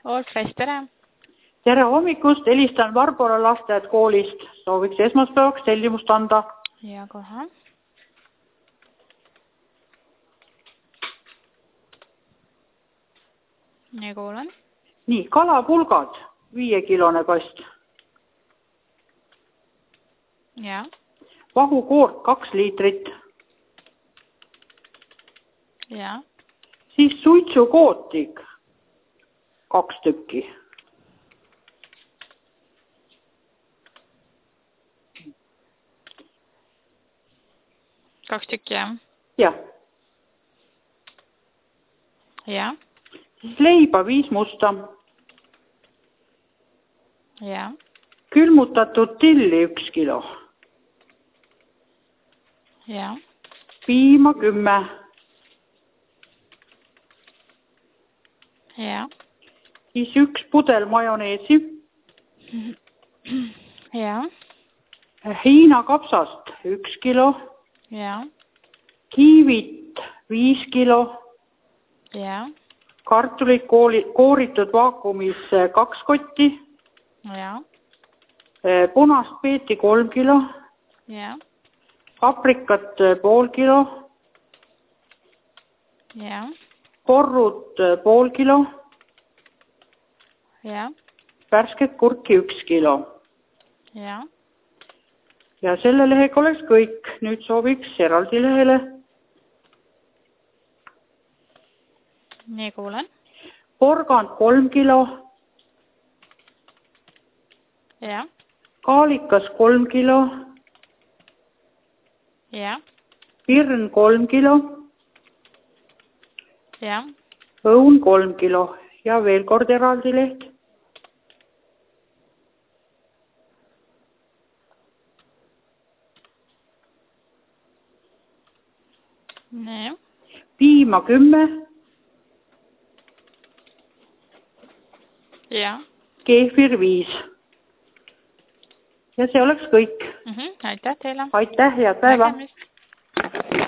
All Fresh, tere! Tere hommikust, helistan Varbora lasteaed koolist. Sooviks esmaspäevaks tellimust anda. Ja kohe. Nii kuulen. Nii, kalapulgad, 5-kilone kast. Ja. Vahukoort, 2 liitrit. Ja. Siis suitsukootik, 2 tükki. Kaks tükki, jah? Jah. Ja. Siis leiba 5 musta. Ja. Külmutatud tilli 1 kilo. Ja. Piima 10. Ja. Siis 1 pudel majoneesi. Ja. Hiina kapsast 1 kilo. Ja. Kiivit 5 kilo. Ja. Kartulit kooritud vaakumis 2 kotti. Ja. Punast peeti 3 kilo. Ja. Paprikat pool kilo. Ja. Porrut pool kilo. Ja. Värsket kurki 1 kilo. Ja. Ja selle lehega oleks kõik. Nüüd sooviks eraldi lehele. Nii kuulen. Porgand 3 kilo. Ja. Kaalikas 3 kilo. Ja. Pirn 3 kilo. Ja. Õun 3 kilo. Ja veel kord eraldi leht. Nii. Piima 10. Ja. Keefir 5. Ja see oleks kõik. Aitäh teile. Aitäh, head päeva. Nägemist.